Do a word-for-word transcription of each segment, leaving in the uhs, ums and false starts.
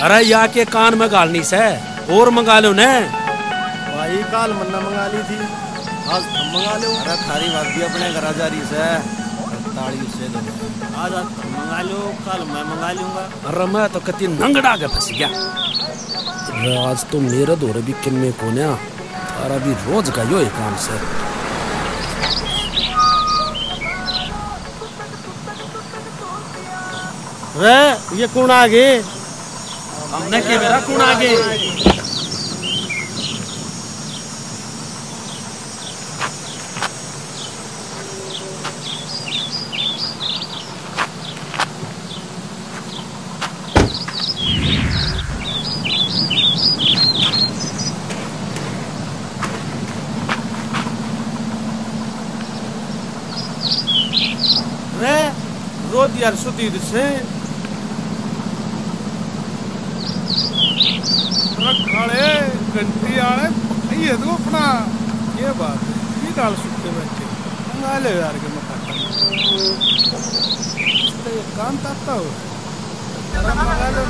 अरे या के कान में गालनी से और मंगा लो ने भाई काल मन्ना मंगा ली थी, आज तुम मंगा लो। अरे थारी बात भी अपने घर जा रही से ताड़ी से दो, आज आज तुम मंगा लो, कल मैं मंगा लूंगा। अरे मैं तो कति नंगड़ा के फंस गया। आज तो मेरे दौरे भी किन में कोन्या तारा भी रोज का यो काम से। रे ये कौन आगे? हमने के मेरा कौन आगे? रे रोज यार सुधी से खड़े घंटी आले ये तो अपना ये बात है की डाल सुखते बैठे मंगा ले यार के मकाता तो ये काम ताता हो मंगा लो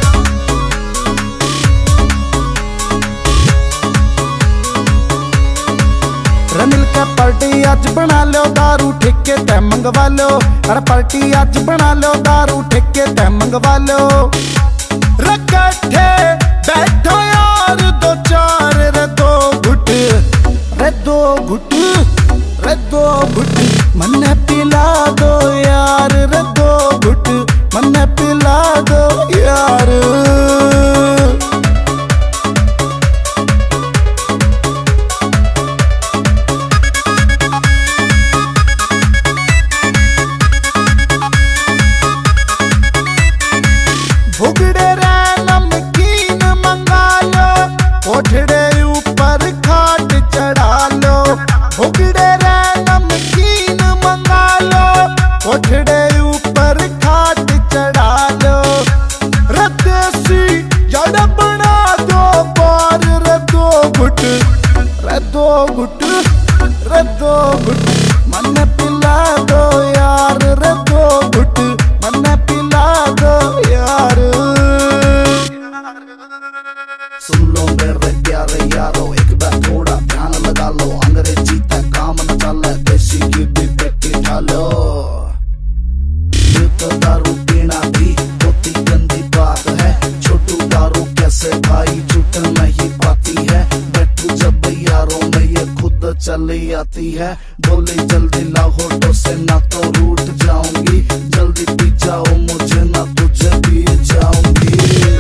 मिल के पार्टी आज बना लो दारू ठेके ते मंगवा लो। अरे पार्टी आज बना लो दारू ठेके ते मंगवा लो। रखठे बैठो यार दो चार रे दो घुट रे दो घुट रे दो घुट मन्ने पिला दो यार रे दो घुट मन्ने पिला दो यार। भुगड़े रे नमकीन मंगा लो, कोठड़े ऊपर खाट चढ़ा लो। भुगड़े रे नमकीन मंगा लो, कोठड़े ऊपर खाट चढ़ा लो। रदेसी जड़ बना दो बार रे दो घुट रे दो घुट रे दो घुट मन पिला दो यार रे दो घुट मन पिला दो यार। सुन लो मेरे प्यारे यारो एक बार थोड़ा ध्यान लगा लो, अंग्रेजी तक काम न चले देसी की भी पेटी डालो। तो दारू पीना भी होती गंदी बात है, छोटू दारू कैसे भाई छूट नहीं पाती है। बैठू जब यारों में ये खुद चली आती है, बोली जल्दी लाओ तो से ना तो रूठ जाऊंगी, जल्दी पी जाओ मुझे ना तुझे पी जाऊंगी।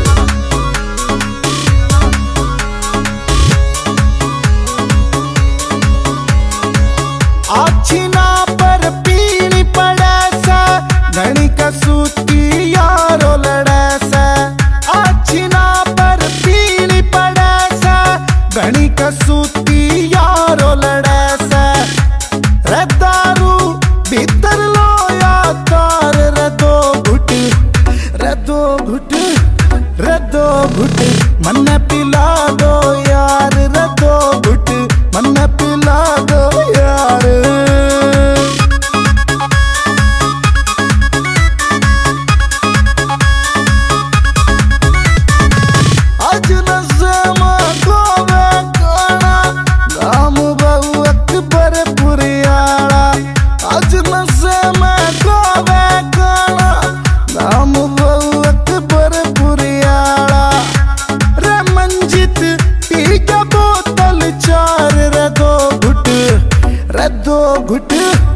अच्छी ना पर पीनी पड़े सा घनी कसूती यारो लड़े सा। अच्छी ना पर पीनी पड़े सा घनी कसूती यारो लड़े सा। रे दारू भीतर लो या तार रे दो घुट रे दो घुट रे दो घुट मन पिला दो यार रे दो घुट मन पिला दो यार। आज नज़म गोवे गाना गाम बहु अकबर पुरियाड़ा। आज नज़म गोवे गाना गाम बहु अकबर पुरियाड़ा। रे मंजित पी के बोतल चार रे दो घुट रे दो घुट